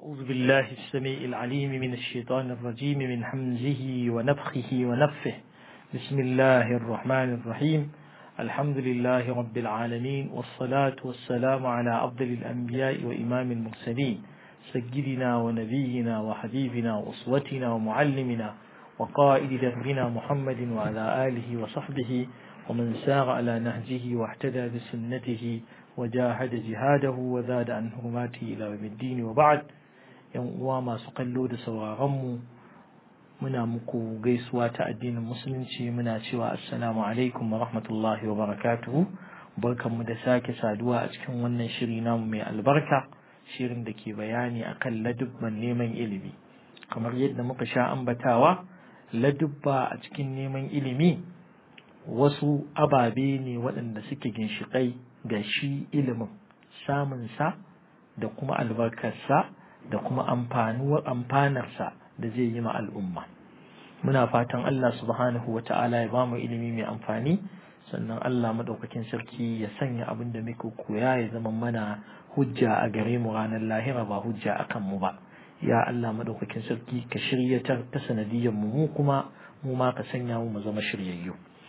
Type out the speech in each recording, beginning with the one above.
أعوذ بالله السميع العليم من الشيطان الرجيم من حمزه ونفخه ونفه. بسم الله الرحمن الرحيم. الحمد لله رب العالمين، والصلاة والسلام على أفضل الأنبياء وإمام المرسلين، سيدنا ونبينا وحبيبنا وأسوتنا ومعلمنا وقائد دربنا محمد وعلى آله وصحبه ومن سار على نهجه واهتدى بسنته وجاهد جهاده وزاد عن حرماته إلى يوم الدين. وبعد، yan uwa masu kallo da sauraronmu, muna muku gaisuwa ta addinin musulunci, muna cewa assalamu alaikum wa rahmatullahi wa barakatuhu. Barkanmu da sake saduwa a cikin wannan shiri namu mai albarka, shirin da ke bayani akan ladubban neman ilimi. Kamar yadda muka sha ambatawa, ladubba a cikin neman ilimi wasu ababe ne waɗanda suke ginshiƙai ga shi ilimin, samunsa da kuma albarkarsa da kuma amfanarsa da zai yi ma al'umma. Muna fatan Allah subhanahu wa ta'ala ya bamu ilimi mai amfani, sannan Allah madaukakin sarki ya sanya abin da muke koya ya zama mana hujja a gare mu ranar lahira, ba hujja akan mu ba. Ya Allah madaukakin sarki ka shiryatar ta sanadiyyar mu kuma mu ma ka sanya mu zama shiryayyu.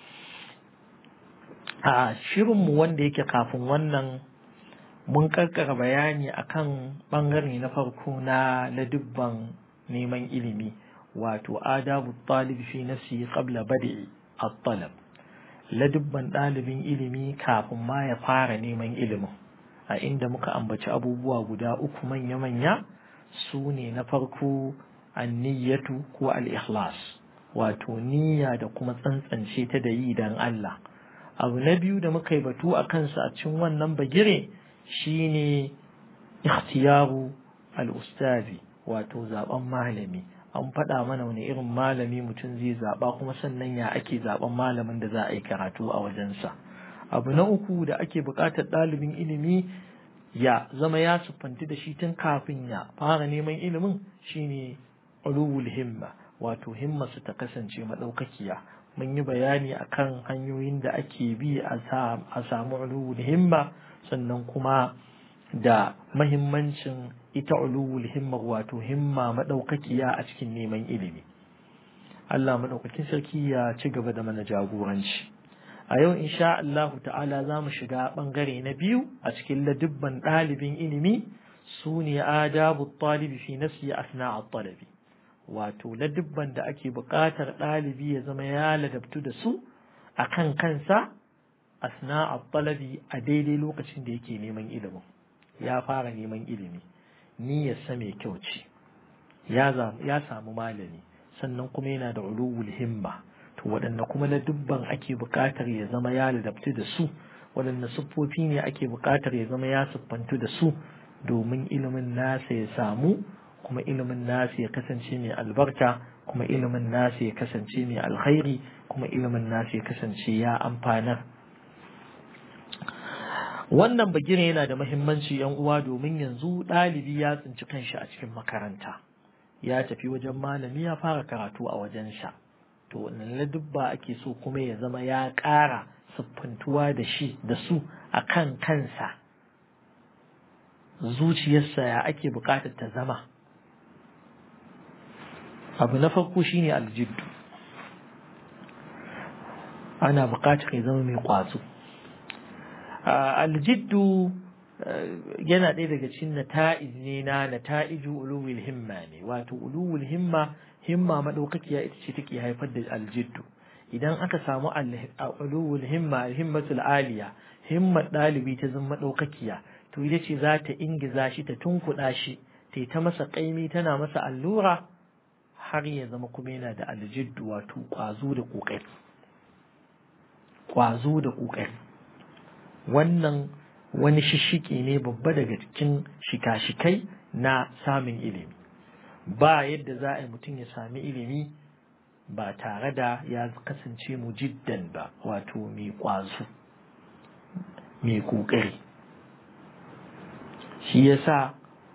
A shirinmu wanda yake kafin wannan, mun karkara bayani akan bangare na farko na ladubban neman ilimi, wato adabu talib fi nafsi qabla badi at-talab, ladubban ɗalibin ilimi kafin ma ya fara neman ilimin, a inda muka ambaci abubuwa guda uku manya-manya. Su ne na farko an-niyyatu ko al-ikhlas, wato niyya da kuma tsantsance ta da yi dan Allah. Abu na biyu da muka yi batu a kansa a cikin wannan bagire shine ikhtiyaru al-ustazi, wato zaben malami. An faɗa mana wani irin malami mutum zai zaɓa, kuma sannan ya ake zaben malamin da za a yi karatu a wajensa. Abu na uku da ake buƙatar ɗalibin ilimi ya zama ya siffanti da shi tun kafin ya fara neman ilimin shine ulul himma, wato himmarsa ta kasance maɗaukakiya. Mun yi bayani akan hanyoyin da ake bi a samu ulul himma, sannan kuma da mahimmancin ita ulul himma, wato himma madaukakiya a cikin neman ilimi. Allah madaukakin sarki ya ci gaba da mana jagoranci. A yau insha Allah ta'ala za mu shiga bangare na biyu a cikin ladubban ɗalibin ilimi, su ne adabu talibi fi nafsi asna at-talabi, wato ladubban da ake buƙatar ɗalibi ya zama ya ladabtu da su a kan kansa asna at-talabi, a daidai lokacin da yake neman ilimin. Ya fara neman ilimi, niyyarsa mai kyau ce, ya samu malami, sannan kuma yana da ulul himma. To waɗanne kuma ladubban ake buƙatar ya zama ya ladabtu da su, waɗanne siffofi ne ake buƙatar ya zama ya siffantu da su domin ilimin nasa ya samu, kuma ilimin nasu ya kasance mai albarka, kuma ilimin nasu ya kasance mai alkhairi, kuma ilimin nasu ya kasance ya amfanar. Wannan bagire yana da mahimmanci yan uwa, domin yanzu ɗalibi ya tsinci kanshi a cikin makaranta, ya tafi wajen malami ya fara karatu a wajensa. To wannan ladubba ake so kuma ya zama ya ƙara siffantuwa da su a kan kansa, zuciyarsa ya ake buƙatar ta zama. Abu na farko shine aljiddu. Ana buƙatar ya zama mai ƙwazo. Aljiddu yana ɗaya daga cikin nata'iju ulul himma ne, wato ulul himma, himma madaukakiya ita ce take haifar da aljiddu. Idan aka samu ulul himma, himmatul aliya, himmar ɗalibi ta zama madaukakiya, to ita ce za ta ingiza shi, ta tunkuɗa shi, ta masa ƙaimi, tana masa allura, har ya zama kuma yana da aljiddu, wato ƙwazo da ƙoƙari. Ƙwazo da ƙoƙari, wannan wani shishike ne babba daga cikin shika-shikai na samun ilimi. Ba yadda za a yi mutum ya sami ilimi ba tare da ya kasance mujiddan ba, wato mai ƙwazo, mai ƙoƙari. Shi yasa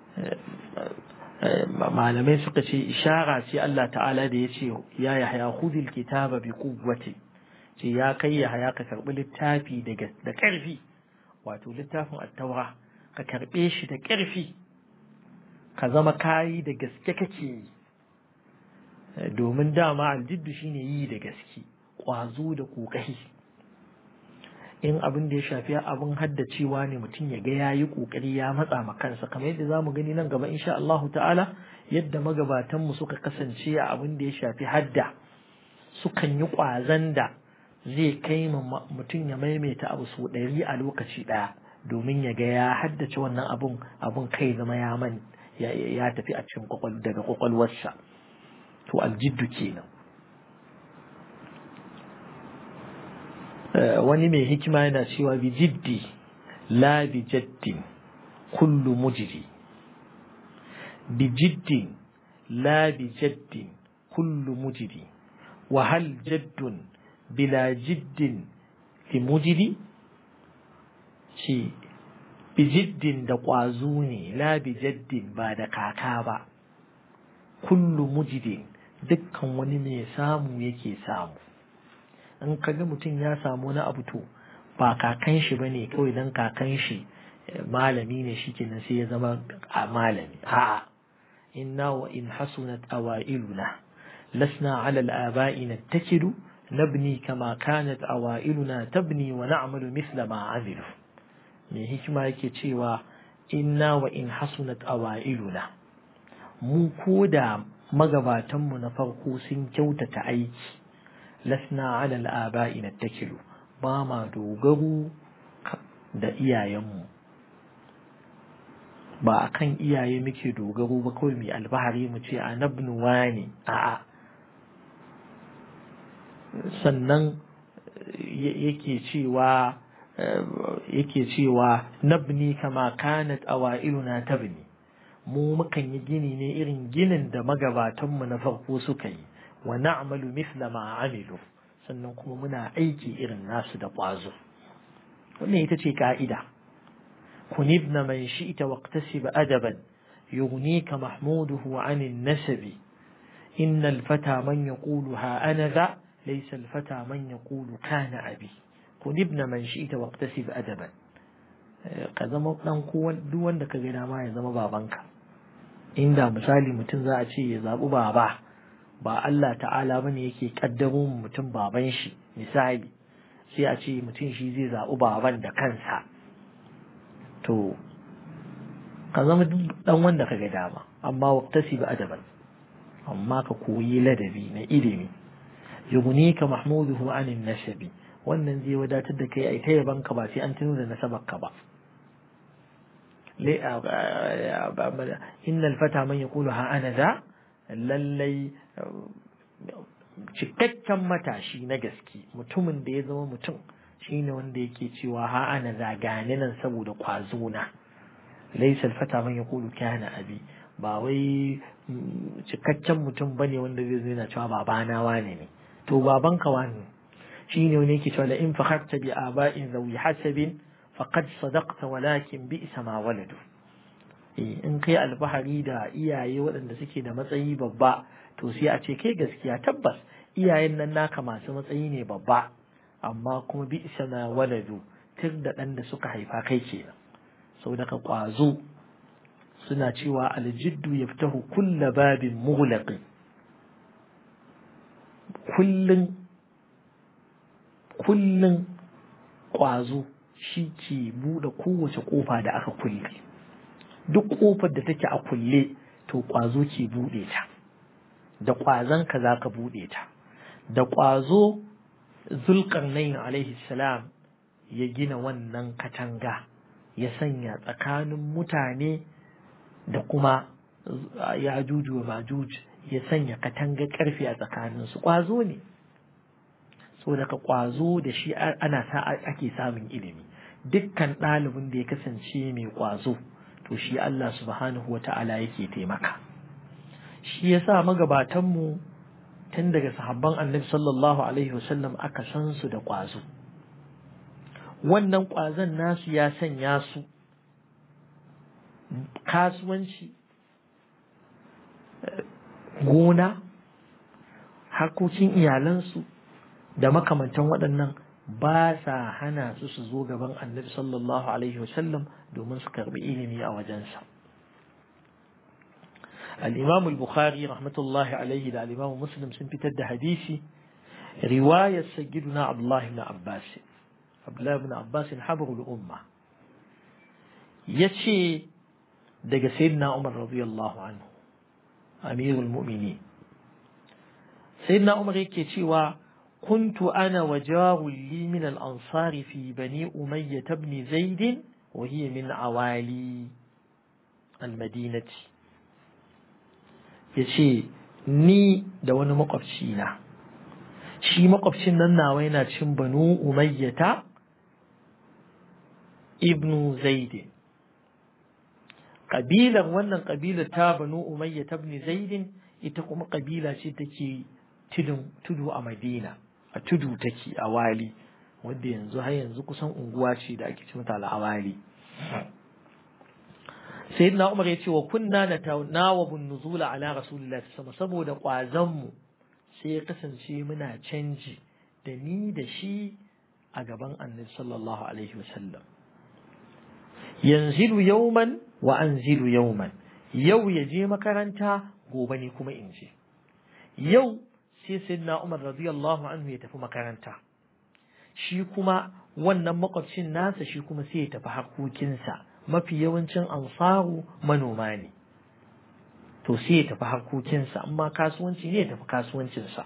malamai suka ce ishara ce Allah ta'ala da ya ce ya Yahya khudhil kitaba bi quwwati, ce ya kai Yahya ka karbi littafi da ƙarfi, wato littafin at-taura ka karbe shi da ƙarfi. ka zama kayi da gaske kake yi, domin dama aljiddu shine yi da gaske, ƙwazo da ƙoƙari. In abin da ya shafi abin haddacewa ne mutum ya ga yayi ƙoƙari ya matsa ma kansa, kamar yadda zamu gani nan gaba insha Allah ta'ala yadda magabatan mu suka kasance a abin da ya shafi hadda, sukan yi ƙwazon da zai kai mutum ya maimaita abu sau 100 a lokaci ɗaya domin ya ga ya haddace wannan abun kai zama ya tafi a cikin daga kwakwalwarsa. To aljiddu kenan. Wani mai hikima yana cewa bi jiddi la bi jaddin kullu mujri, bi jiddin la bi jaddin kullu mujri, wa hal jaddun bila jiddin li mujri. Shi bi jiddin da ƙwazo ne, la bi jaddin ba da kaka ba, kullu mujri dukkan wani mai samu yake samu. In kaga mutum ya samu wani abu to ba kakan shi bane kawai dan kakan shi malami ne shikenan sai ya zama malami. A'a, inna wa in hasunat awailuna lasna ala al-aba'i nattakilu nabni kama kanat awailuna tabni wa na'malu mithla ma 'amilu. Me hikima yake cewa inna wa in hasunat awailuna, mu koda magabatan mu na farko sun kyautata aiki, lasna ala al'aba'i nattakilu, ba ma dogaro da iyayenmu, ba akan iyaye muke dogaro ba kawai mai albahari mu ce a nabnuwa ne. A'a, sannan yake cewa nabni kama kanat awailuna tabni, mu mukan yi gini ne irin ginin da magabatanmu na farko suka yi, wa na'malu mithla ma 'amilu, sannan kuma muna aiki irin nasu da ƙwazo. Wannan ita ce ka'ida. kunibna man shi'ta waqtasib adaban yughnika mahmuduhu 'anil nasabi, innal fata man yaqulu ha ana dha laysa al fata man yaqulu kana abi. kunibna man shi'ta waqtasib adaban, ka zama dan duk wanda ka ga dama ya zama babanka. Inda misali mutum za a ce ya zabi baba, ba Allah ta'ala bane yake kaddaro mutum baban shi, misali sai a ce mutum shi zai zaɓi baban da kansa, to ka zama dan wanda ka ga dama, amma waqtasib adaban, amma ka koyi ladabi na ilimi. yughnika mahmuduhu 'anil nasabi, wannan zai wadatar da kai ai ta yaban ka ba sai an tuno da nasabar ka ba. innal fata man yaqulu ha ana za, lallai cikakken matashi na gaske, mutumin da ya zama mutum shine wanda yake cewa ha ana za, gane nan saboda kwazo na. laysa al-fata man yaqulu kana abi, ba wai cikakken mutum bane wanda zai zo yana cewa babana wane ne. To babanka wane? shine wanda yake cewa la in fakharta bi aba'in zawi hasabin faqad sadaqta walakin bi'sa ma waladu. In kai alfahari da iyaye waɗanda suke da matsayi babba, to sai a ce kai gaskiya, tabbas iyayen nan naka masu matsayi ne babba, amma kuma bi'sa ma waladu, tir da ɗan da suka haifa kai kenan. sau daga ƙwazo suna cewa aljiddu yaftahu kulla babin mughlaqin, kullun ƙwazo shi ke buɗe kowace ƙofa da aka kulle. Duk ƙofar da take a kulle to ƙwazo ke buɗe ta, da ƙwazon ka za ka buɗe ta. Da ƙwazo Zulƙarnain alaihi salam ya gina wannan katanga, ya sanya tsakanin mutane da kuma Yajuj wa Majuj, ya sanya katanga ƙarfe a tsakaninsu. Ƙwazo ne. So daga ƙwazo da shi ake samun ilimi. Dukkan ɗalibin da ya kasance mai ƙwazo, to shi Allah subhanahu wa ta'ala yake taimaka. Shi yasa magabatanmu tun daga sahabban Annabi sallallahu alaihi wasallam aka san su da ƙwazo. Wannan ƙwazon nasu ya sanya su kasuwanci, gona, harkokin iyalansu da makamantan waɗannan ba sa hana su zo gaban Annabi sallallahu alaihi wasallam domin su karbi ilimi a wajensa. al-Imam al-Bukhari rahmatullahi alaihi da al-Imam Muslim sun fitar da hadisi riwayar sayyiduna Abdullah ibn Abbas. Abdullah ibn Abbas habrul umma yace daga sayyidina Umar radiyallahu anhu amirul mu'minin. Sayyidina Umar yake cewa كنت أنا وجار لي من الأنصار في بني أمية بن زيد وهي من عوالي المدينة yace ni da wani makwabcina shi makwabcin nan nawa yana cikin banu umayyata ibnu zaid kabilar wannan kabilar ta banu umayyata ibn zaid ita kuma kabila ce take tudu a Madina a tudu take a wali wanda yanzu har yanzu kusan unguwa ce da ake ce mata al-awali. Sayyidina Umar ya ce wa kunna natawabun nuzula ala rasulillahi sallallahu saboda kwazon mu sai ya kasance muna canji da ni da shi a gaban Annabi sallallahu alaihi wasallam. Yanzilu yawman wa anzilu yawman, yau ya je makaranta gobe ne kuma in je. Yau sai sayyidina Umar radiyallahu anhu ya tafi makaranta, shi kuma wannan makwabcin nasa shi kuma sai ya tafi harkokinsa. Mafi yawancin ansaru manoma ne, to sai ya tafi harkokinsa, amma kasuwanci ne ya tafi kasuwancinsa.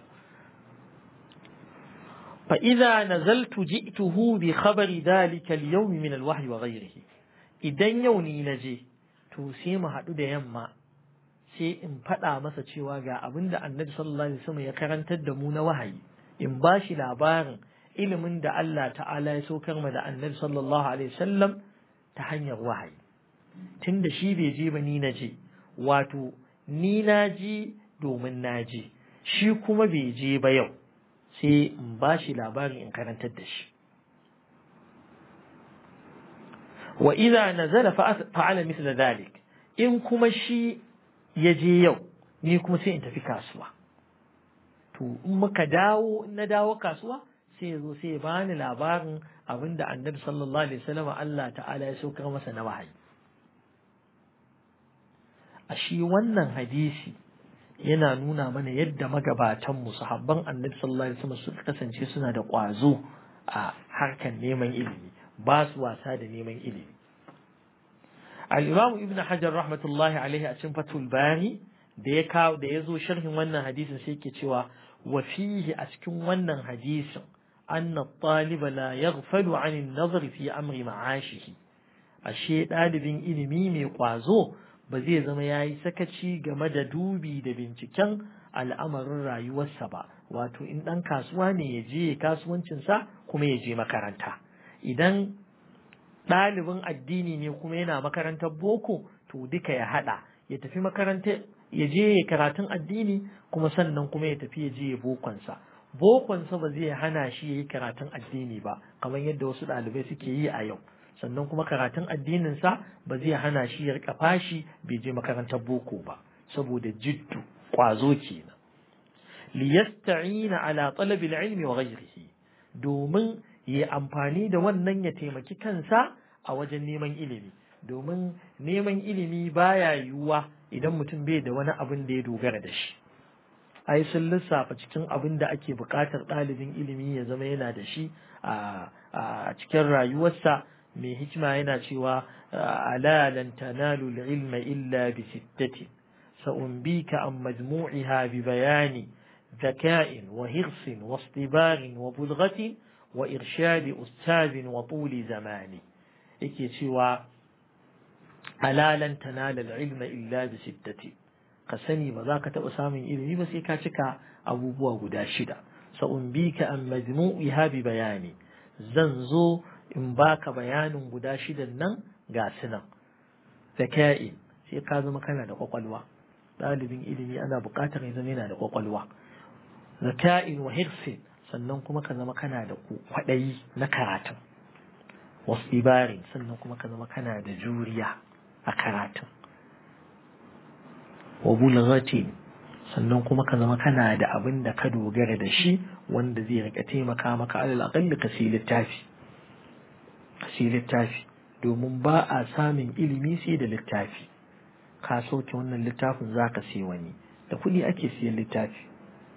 fa idza nazaltu ji'tuhu bi khabari dhalika al-yawm min al-wahyi wa ghayrihi, idan yau ni naje to sai mu haɗu da yamma sai in faɗa masa cewa ga abin da Annabi sallallahu alaihi wasallam ya karantar da mu na wahayi, in ba shi labarin ilimin da Allah ta'ala ya saukar ma da Annabi sallallahu alaihi wasallam ta hanyar wahayi. Tunda shi bai je ba ni na je, wato ni na ji domin na je, shi kuma bai je ba yau, sai in ba shi labarin in karantar da shi. Wa idza nazala fa'ala mithla dhalik, in kuma shi ya je yau ni kuma sai in tafi kasuwa, to in muka dawo, in na dawo kasuwa sai ya zo sai ya bani labarin abinda Annabi sallallahu alaihi wasallam Allah ta'ala ya saukar masa na wahayi. A shi wannan hadisi yana nuna mana yadda magabatan mu sahabban Annabi sallallahu alaihi wasallam suka kasance suna da ƙwazo a harkar neman ilimi, ba su wasa da neman ilimi. Al-Imam Ibn Hajar rahmatullahi alaihi a cikin Fathul Bari da ya zo sharhin wannan hadisin sai yake cewa wa fihi, a cikin wannan hadisin, anna at-taliba la yaghfalu 'an an-nazar fi amri ma'ashihi, ashe dalibin ilimi mai kwazo ba zai zama yayi sakaci game da dubi da binciken al'amarin rayuwarsa ba. Wato in dan kasuwa ne ya je kasuwancinsa kuma ya je makaranta, idan ɗalibin addini ne kuma yana makarantar boko to duka ya haɗa, ya tafi makaranta ya je karatun addini kuma sannan kuma ya tafi ya je bokonsa. Bokonsa ba zai hana shi ya yi karatun addini ba kamar yadda wasu ɗalibai suke yi a yau, sannan kuma karatun addininsa ba zai hana shi ya rika fashi bai je makarantar boko ba, saboda jiddu ƙwazo kenan. Liyasta'ina ala talabil ilmi wa ghayrihi, domin ya amfani da wannan ya taimaki kansa a wajen neman ilimi, domin neman ilimi baya yiwuwa idan mutum bai da wani abin da ya dogara da shi. Ai sun lissafa cikin abin da ake buƙatar ɗalibin ilimi ya zama yana da shi a cikin rayuwarsa. Mai hikima yana cewa ala lan tanalu al-ilma illa bi sittati sa'umbika an majmu'iha bi bayani ذكاء وحرص واصطبار وبلغة وإرشاد أستاذ وطول زمان. yake cewa ala lan tanala al-ilma illa bi sittati, ka sani ba za ka taɓa samun ilimi ba sai ka cika abubuwa guda shida. sa'umbika an majmu'iha bi bayani, zan zo in baka bayanin guda shidan nan ga sunan. Zaka'in, sai ka zama kana da kwakwalwa, ɗalibin ilimi ana buƙatar ya zama yana da kwakwalwa. Zaka'in wa hirsin, sannan kuma ka zama kana da kwaɗayi na karatun. Wasdibarin, sannan kuma ka zama kana da juriya a karatun. Wa bulghatin, sannan kuma ka zama kana da abin da ka dogara da shi wanda zai rika taimaka maka, alal aqalli ka sai littafi. Ka sai littafi, domin ba a samun ilimi sai da littafi. ka sauke wannan littafin za ka sai wani, da kuɗi ake siyan littafi.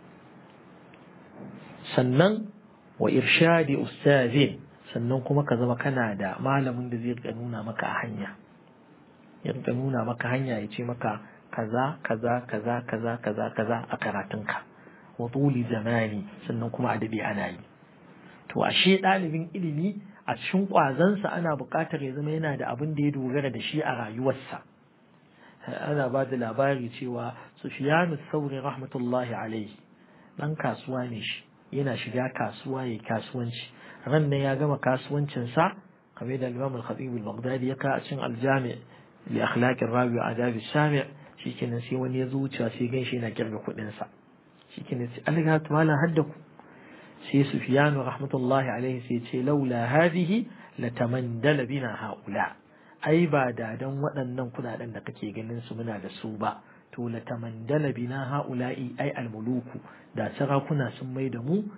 Sannan wa irshadi ustazin, sannan kuma ka zama kana da malamin da zai rika nuna maka a hanya, ya rika nuna maka hanya, ya ce maka kaza kaza kaza kaza kaza kaza a karatunka. Wa tuli zamani, sannan kuma a daɗe ana yi. To ashe ɗalibin ilimi a cikin ƙwazansa ana buƙatar ya zama yana da abin da ya dogara da shi a rayuwarsa. Ana ba da labari cewa Sufyanu Thawri rahmatullahi alaihi ɗan kasuwa ne shi, yana shiga kasuwa ya kasuwanci. Ran nan ya gama kasuwancinsa kamar da Imam al-Khatib al-Baghdadi ya ka a cikin al-Jami' li akhlaq ar-rawi wa adab as-sami'. Shikenan sai wani ya zo wucewa sai ganshi yana kirga kuɗinsa. Shikenan sai Allah ta mala haddaku. sai Sufyanu rahmatullahi alaihi sai ce laula hadhihi latamandala bina haula, ai ba da dan waɗannan kudaden da kake ganin su muna da su ba, to latamandala bina haula'i ai almuluku, da sarakuna sun mai da mu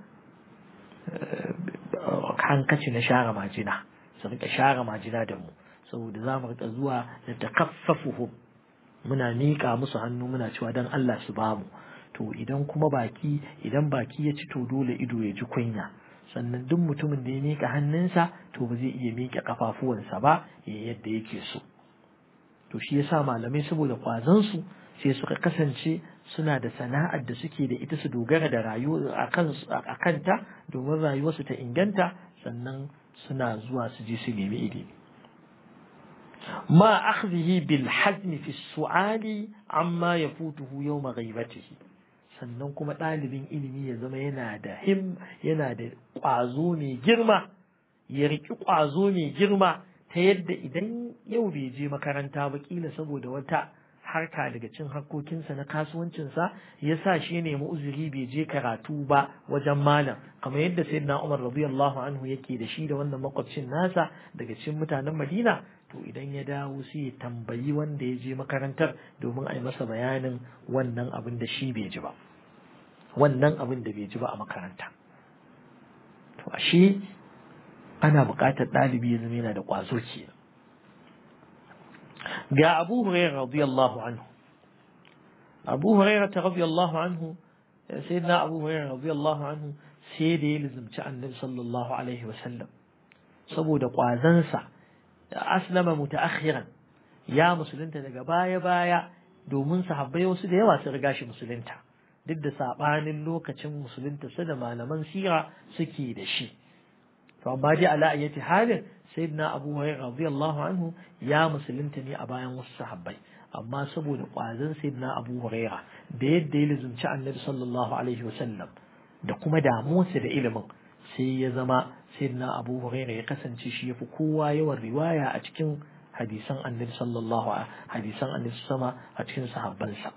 hankaci na share majina, su rika share majina da mu, saboda za mu rika zuwa da takaffafuhum, muna miƙa musu hannu muna cewa dan Allah su bamu. To idan baki ya ci to dole ido ya ji kunya, sannan duk mutumin da ya miƙa hannunsa to ba zai iya miƙa kafafuwansa ba yadda yake so. To shi yasa malamai saboda kwazon su sai suka kasance suna da sana'ar da suke da ita su dogara da rayuwa a kanta domin rayuwarsu ta inganta, sannan suna zuwa su je su nemi ilimi. ma akhdhihi bil hazmi fi su'ali amma yafutuhu yawma ghaibatihi, sannan kuma ɗalibin ilimi ya zama yana da ƙwazo mai girma, ya riƙi ƙwazo mai girma ta yadda idan yau bai je makaranta ba kila saboda wata harka daga cin harkokinsa na kasuwancinsa ya sa shi nemi uzuri bai je karatu ba wajen malam, kamar yadda sayyidina Umar radiyallahu anhu yake da shi da wannan makwabcin nasa daga cikin mutanen Madina. To idan ya dawo sai ya tambayi wanda ya je makarantar domin a yi masa bayanin wannan abin da shi bai ji ba, wannan abin da bai ji ba a makaranta. To ashe ana buƙatar ɗalibi ya zama yana da ƙwazo kenan. ga Abu Hurairah radiyallahu anhu, Abu Hurairah radiyallahu anhu, sayyidina Abu Hurairah radiyallahu anhu sai da ya lizumci Annabi sallallahu alaihi wasallam saboda ƙwazansa. Aslama mutaakhiran, ya musulunta daga baya domin sahabbai wasu da yawa sun riga shi musulunta, duk da sabanin lokacin musulunta su da malaman sira suke da shi. To amma dai ala ayyati halin sayyidina Abu Hurairah radiyallahu anhu ya musulunta ne a bayan wasu sahabbai, amma saboda kwazon sayyidina Abu Hurairah da yadda ya lizumci Annabi sallallahu alaihi wasallam da kuma damuwarsa da ilimin, sai ya zama sayyidina Abu Hurairah ya kasance shi yafi kowa yawan riwaya a cikin hadisan Annabi sama a cikin sahabbansa.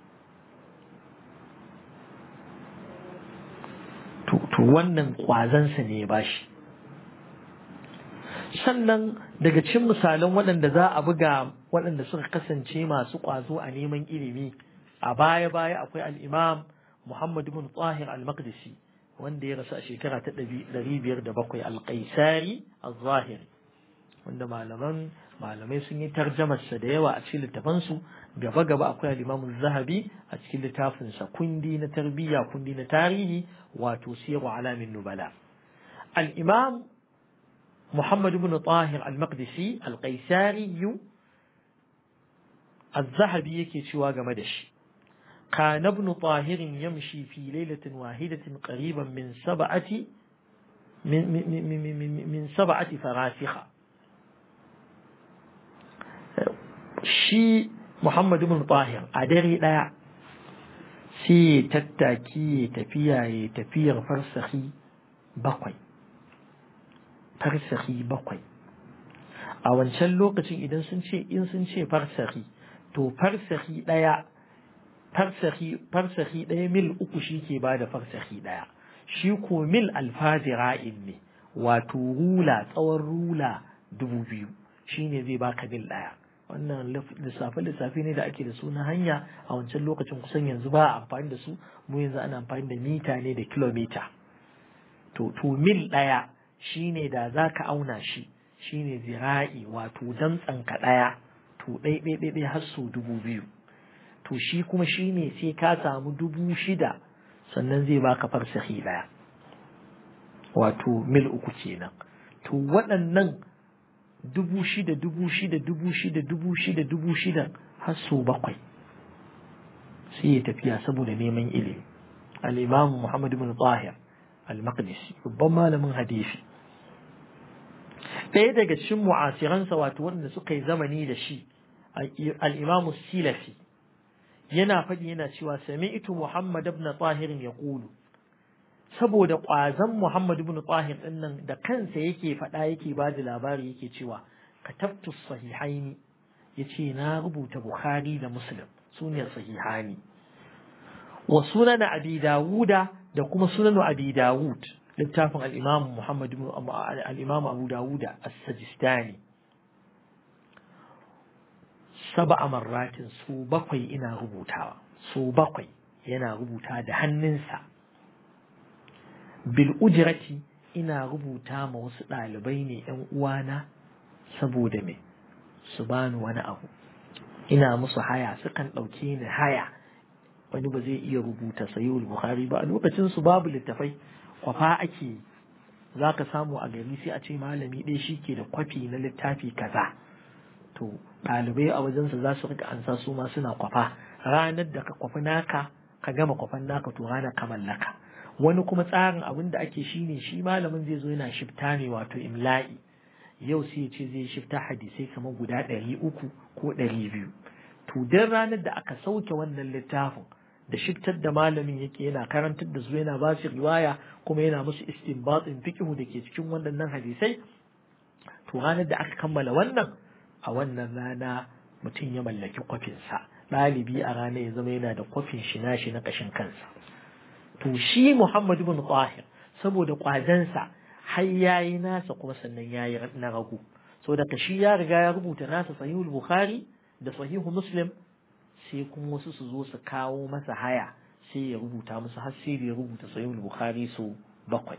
To wannan kwazansa ne ya bashi. Sannan daga cikin misalan waɗanda za a buga waɗanda suka kasance masu ƙwazo a neman ilimi a baya akwai al-Imam Muhammad ibn Tahir al-Maqdisi, wanda ya rasu a shekara ta 507, al-Qaisari al-Zahiri, wanda malamai sun yi tarjamarsa da yawa a cikin littafansu. Gaba akwai al-Imam az-Zahabi a cikin littafinsa kundi na tarbiyya, kundi na tarihi, wato Siyar Alamin Nubala. Al-Imam Muhammad ibn Tahir al-Maqdisi al-Qaisari az-Zahabi yake cewa game da shi: كان ابن طاهر يمشي في ليلة واحدة قريبا من سبعة فراسخ. شي محمد بن طاهر أدري لا سي تتاكي تفير فرسخي بقوي a wancan lokacin idan sun ce farsahi, to farsahi ɗaya mil 3 shi ke ba da farsahi ɗaya, shi ko mil alfazira'in ne, wato tsawon rula 2000 shi ne zai baka mil ɗaya. wannan lissafe ne da ake da su na hanya a wancan lokacin, kusan yanzu ba a amfani da su, mu yanzu ana amfani da mita ne da kilomita. to mil ɗaya shi ne da za ka auna shi, shi ne zira'i, wato damtsanka ɗaya, to ɗai har sau 2000. To shi kuma shi ne sai ka samu 6000 sannan zai baka farsahi ɗaya, wato mil 3 kenan. To waɗannan 6000 har sau 7 sai ya tafiya saboda neman ilimi. Al-Imam Muhammad ibn Tahir al-Maqdisi, babban malamin hadisi, ɗaya daga cikin mu'asiransa, wato waɗanda suka yi zamani da shi, al-Imam Silafi, yana faɗi yana cewa sami'tu Muhammad ibn Tahir yaqulu, saboda ƙwazon Muhammad ibn Tahir din nan da kansa yake faɗa, yake ba da labari, yake cewa katabtu sahihaini, yace na rubuta Bukhari da Muslim, sune sahihani, wa sunan Abi Dawuda da kuma sunan Abi Dawud, littafin al-Imam Muhammad ibn al-Imam Abu Dawuda as-Sajistani, 7 marratin, su 7 ina rubutawa, su 7 yana rubuta da hannunsa. Bil ujrati, ina rubuta ma wasu ɗalibai ne ‘yan uwana, saboda me su bani wani abu, ina musu haya, sukan ɗauke ni haya. Wani ba zai iya rubuta Sahihul Bukhari ba, a lokacin su babu littafai, kwafa ake. Za ka samu a gari sai a ce malami ɗaya shi ke da kwafi na littafi kaza, to ɗalibai a wajensa za su rika ansa su ma suna kwafa. Ranar da ka kwafi naka, ka gama kwafan naka, to ranar ka mallaka. Wani kuma tsarin abin da ake shi ne, shi malamin zai zo yana shifta ne, wato imla'i. Yau sai ya ce zai shifta hadisai kamar guda 300 ko 200. To dan ranar da aka sauke wannan littafin, da shiftar da malamin yake yana karantar da su, yana ba su riwaya, kuma yana musu istinbatin fiqhu da ke cikin wannan hadisai, to ranar da aka kammala wannan, a wannan rana mutum ya mallaki kwafinsa. Ɗalibi a rana ya zama yana da kwafin shi nashi na ƙashin kansa. To shi Muhammad ibn Tahir, saboda ƙwazansa, har yayi nasa kuma sannan yayi na ragu. So daga shi ya riga ya rubuta nasa Sahihul Bukhari da Sahihu Muslim, sai kuma wasu su zo su kawo masa haya, sai ya rubuta musu, har sai da ya rubuta Sahihul Bukhari su 7.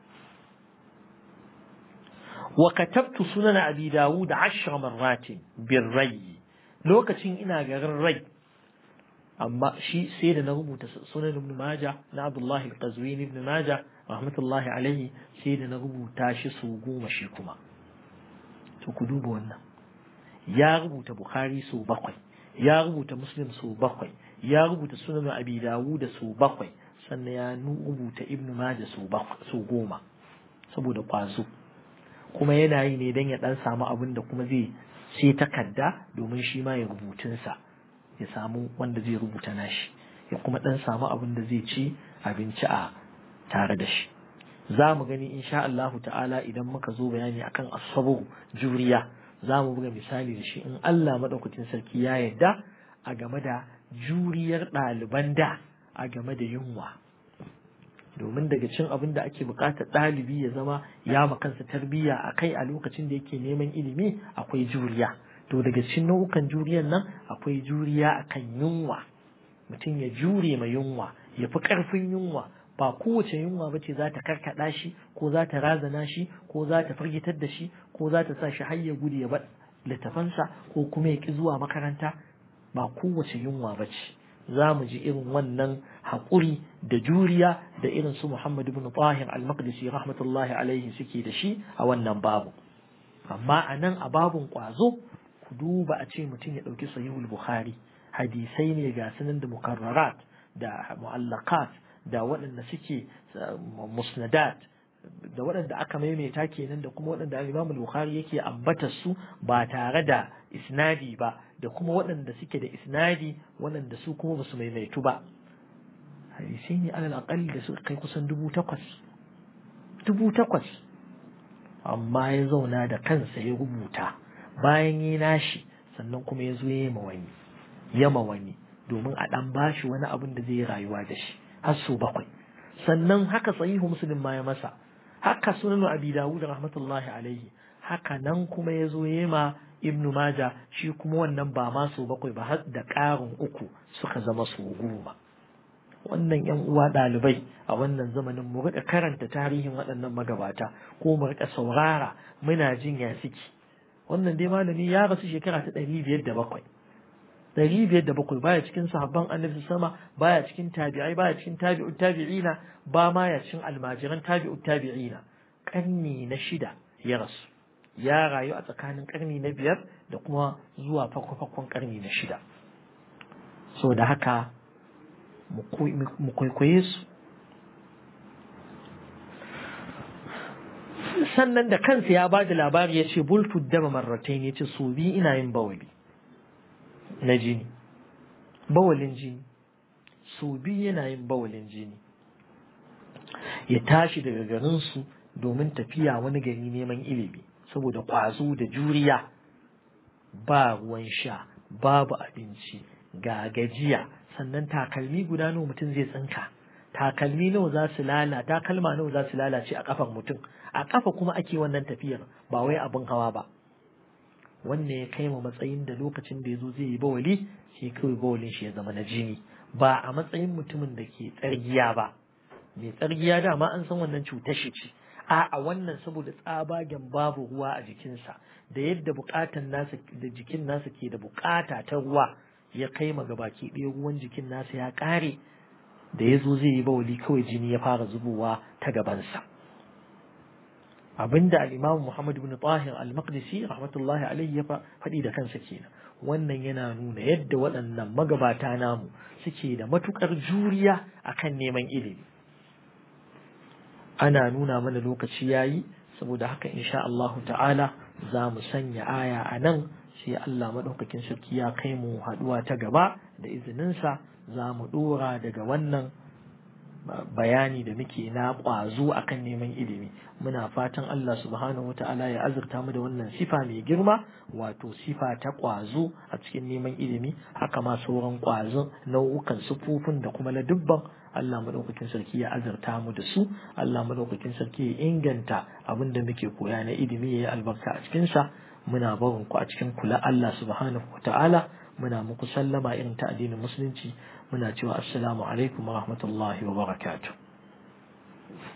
Wa katabtu sunan Abi Dawud 10 marratin birrai, lokacin ina garin Rai, amma shi sai da na rubuta sunan Ibn Majah na Abdullah al-Qazwini ibn Majah rahmatullahi alaihi, sai da na rubuta shi su 10 shi kuma. To ku duba wannan, ya rubuta Bukhari su 7, ya rubuta Muslim su 7, ya rubuta sunan Abi Dawud su 7, sannan ya rubuta Ibn Majah su 10, saboda kwazo. Kuma yana yi ne don ya dan samu abin da kuma zai sai takarda, domin shi ma ya rubutunsa, ya samu wanda zai rubuta nashi, ya kuma dan samu abin da zai ci abinci a tare da shi. Za mu gani insha Allahu ta'ala idan muka zo bayani akan as-sabr, juriya, za mu buga misali da shi in Allah madaukakin sarki ya yarda, a game da juriyar ɗaliban da a game da yunwa. Domin daga cin abin da ake bukatar ɗalibi ya zama ya makansa tarbiyya a kai a lokacin da yake neman ilimi, akwai juriya. To daga cikin nau'ukan juriyan nan akwai juriya akan yunwa. Mutum ya jure ma yunwa, ya fi ƙarfin yunwa. Ba kowace yunwa ba ce za ta karkaɗa shi, ko za ta razana shi, ko za ta firgitar da shi, ko za ta sa shi har ya gudu ya bar littafansa, ko kuma ya ƙi zuwa makaranta. Ba kowace yunwa ba ce. Za mu ji irin wannan haƙuri da juriya da irin su Muhammad ibn Tahir al-Maqdisi rahmatullahi alaihi suke da shi a wannan babu. Amma a nan a babun ƙwazo, ku duba a ce mutum ya ɗauki Sahihul Bukhari, hadisai ne ga sunan da mukarrarat da mu'allaqat da waɗanda suke musnadat da waɗanda aka maimaita kenan, da kuma waɗanda Imam Bukhari yake ambata su ba tare da isnadi ba, da kuma waɗanda suke da isnadi waɗanda su kuma ba su maimaitu ba. Hadisai ne alal aqalli da suka kai kusan 8,000, amma ya zauna da kansa ya rubuta, bayan yi nashi sannan kuma ya zo ya ma wani domin a ɗan bashi wani abin da zai yi rayuwa da shi har su 7. Sannan haka Sahihu Muslim ma ya masa, haka sunan Abi Dawud rahmatullahi alaihi, haka nan kuma ya zo ya ma Ibn Majah, shi kuma wannan ba ma su 7 ba, har da ƙarin 3 suka zama su 10. Wannan ƴan uwa ɗalibai a wannan zamanin mu riƙa karanta tarihin waɗannan magabata, ko mu riƙa saurara muna jin ya suke. wannan dai malami ya rasu shekara ta 507 baya cikin sahabban annabi sama, baya cikin tabi'ai, baya cikin tabi'ut tabi'ina, ba ma ya cikin almajiran tabi'ut tabi'ina. Karni na 6 ya rasu, ya rayu a tsakanin karni na 5 da kuma zuwa farkon karni na 6. so da haka mu kwaikwaye su. Sannan da kansa ya ba da labari ya ce bultu dama marratain, ya ce so biyu ina yin bawali na jini, bawalin jini, so biyu yana yin bawalin jini. Ya tashi daga garinsu domin tafiya wani gari neman ilimi, saboda kwazo da juriya, ba ruwan sha, babu abinci, ga gajiya, sannan takalmi guda nawa mutum zai tsinka, takalma nawa za su lalace a kafar mutum, a kafa kuma ake wannan tafiyar, ba wai abin hawa ba. Wannan ya kai ma matsayin da lokacin da ya zo zai yi bawali, shi kawai bawalin shi ya zama na jini, ba a matsayin mutumin da ke tsargiya ba. Mai tsargiya dama an san wannan cutar shi ce, a wannan saboda tsabagen babu ruwa a jikinsa, da yadda bukatan nasa da jikin nasa ke da bukata ta ruwa, ya kai ma gabaki ɗaya ruwan jikin nasa ya ƙare, da ya zo zai yi bawali kawai jini ya fara zubowa ta gabansa. Abinda al-Imam Muhammad ibn Tahir al-Maqdisi rahmatullahi alayhi ya faɗi da kansa kenan. Wannan yana nuna yadda waɗannan magabata namu suke da matukar juriya akan neman ilimi. Ana nuna mana lokaci yayi, saboda haka insha Allah ta'ala za mu sanya aya a nan, sai Allah madaukakin sarki ya kai mu haduwa ta gaba da izininsa, za mu dora daga wannan bayani da muke na ƙwazo akan neman ilimi. Muna fatan Allah subhanahu wata'ala ya azurta mu da wannan sifa mai girma, wato sifa ta ƙwazo a cikin neman ilimi, haka ma sauran ƙwazon nau'ukan sufufin da kuma na dubban Allah madaukakin sarki ya azurta mu da su. Allah madaukakin sarki ya inganta abin da muke koya na ilimi, ya yi albarka a cikin sa. Muna barin ku a cikin kula Allah subhanahu wata'ala, muna muku sallama irin ta addinin musulunci, muna cewa assalamu alaikum wa rahmatullahi wa barakatuh.